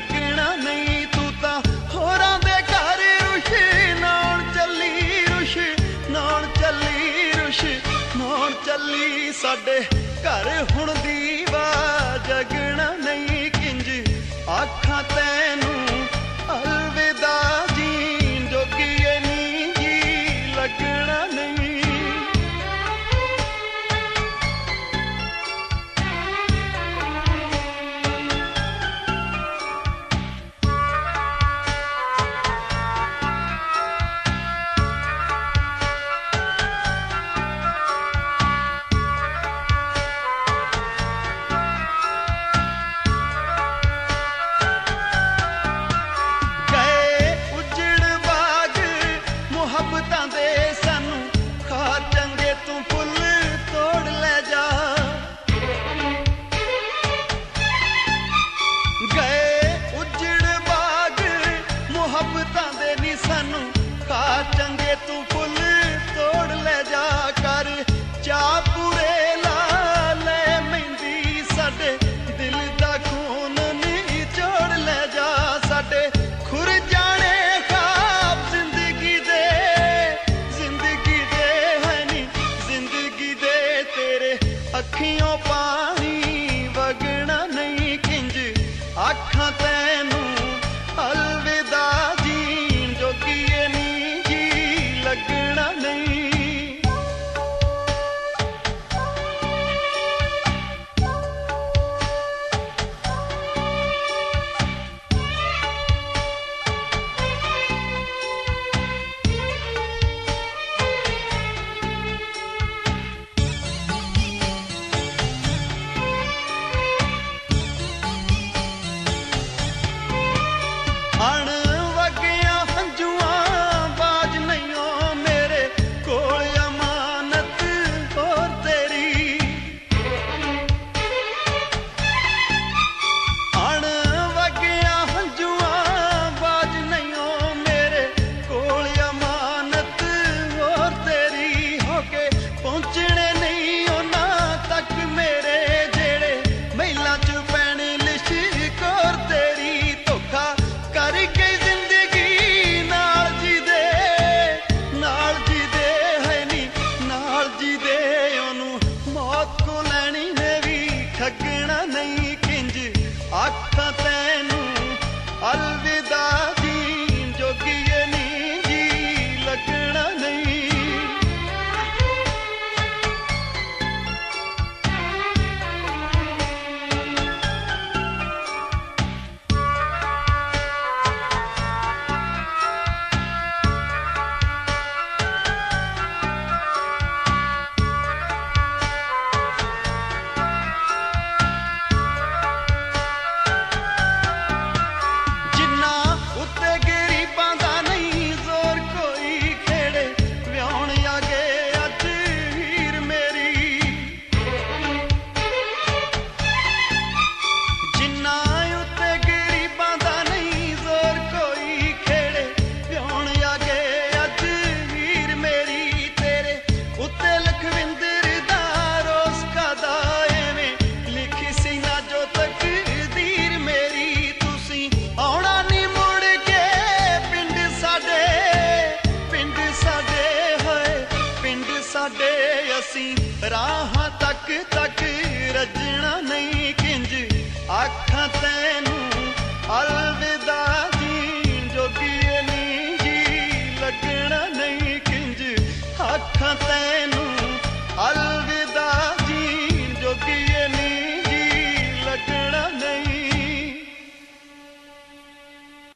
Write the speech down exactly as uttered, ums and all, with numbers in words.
लगना नहीं। तू तां होरां दे घर रुश नाउण चली रुश नाउण चली रुश नाउण चली साडे घर हुण दीवा जगना नहीं। किंज आखां तैनू अलविदा जीण जोगी नी जी लगना नहीं। ਮੁਹੱਬਤਾਂ ਦੇ ਸਾਨੂੰ ਖਾ ਚੰਗੇ ਤੂੰ ਫੁੱਲ ਤੋੜ ਲੈ ਜਾ। ਗਏ ਉਜੜ ਬਾਗ ਮੁਹੱਬਤਾਂ ਦੇ ਨੀ ਸਾਨੂੰ ਖਾ ਚੰਗੇ ਤੂੰ ਫੁੱਲ ਤੋੜ ਲੈ ਜਾ। ਕਰ ਚਾਹ ਪੂਰੇ ਲਾ ਲੈ ਮਹਿੰਦੀ ਸਾਡੇ ਦਿਲ ਦਾ ਖੂਨ ਨੀ ਚੋੜ ਲੈ ਜਾ। ਸਾਡੇ ਖੁਰ ਜਾਣੇ ਅੱਖੀਓਂ ਪਾਣੀ ਵਗਣਾ ਨਹੀਂ। ਕਿੰਜ ਆਖਾਂ ਤੈਨੂੰ ਅਲਵਿਦਾ ਜੀਣ ਜੋਗੀ ਨੀ ਜੀ ਲੱਗਣਾ ਨਹੀਂ। ਅਣ ਵਗਿਆ ਹੰਝੂਆਂ ਬਾਜ ਨਹੀਂ ਓ ਮੇਰੇ ਕੋਲ ਅਮਾਨਤ ਹੋਰ ਤੇਰੀ। ਅਣ ਵਗਿਆ ਹੰਝੂਆਂ ਬਾਜ ਨਹੀਂ ਓ ਮੇਰੇ ਕੋਲ ਅਮਾਨਤ ਹੋਰ ਤੇਰੀ। ਹੋ ਕੇ ਪਹੁੰਚਣੇ ਨਹੀਂ ਉਹਨਾਂ ਤੱਕ ਮੇਰੇ ਜਿਹੜੇ ਮਹਿਲਾਂ ਚ ਪੈਣ ਲਿਸ਼ਕੋਰ ਤੇਰੀ। ਧੋਖਾ ਕਰਕੇ ਜ਼ਿੰਦਗੀ ਨਾਲ ਜੀਦੇ ਨਾਲ ਜੀਦੇ ਹੈ ਨੀ ਨਾਲ ਜੀਦੇ ਉਹਨੂੰ ਮੌਤ ਕੋ ਲੈਣੀ ਨੇ ਵੀ ਠੱਗਣਾ ਨਹੀਂ। ਕਿੰਜ ਆਖਾਂ ਤੈਨੂੰ ਅਲਵਿਦਾ ਜੀਣ ਜੋਗੀ ਨੀ ਜੀ ਲੱਗਣਾ ਨਹੀਂ। ਸਾਡੇ ਅਸੀਂ ਰਾਹਾਂ ਤੱਕ ਤੱਕ ਰੱਜਣਾ ਨਹੀਂ। ਕਿੰਜ ਆਖਾਂ ਤੈਨੂੰ ਅਲਵਿਦਾ ਜੀਣ ਜੋਗੀ ਨੀ ਜੀ ਲੱਗਣਾ ਨਹੀਂ। ਕਿੰਜ ਆਖਾਂ ਤੈਨੂੰ ਅਲਵਿਦਾ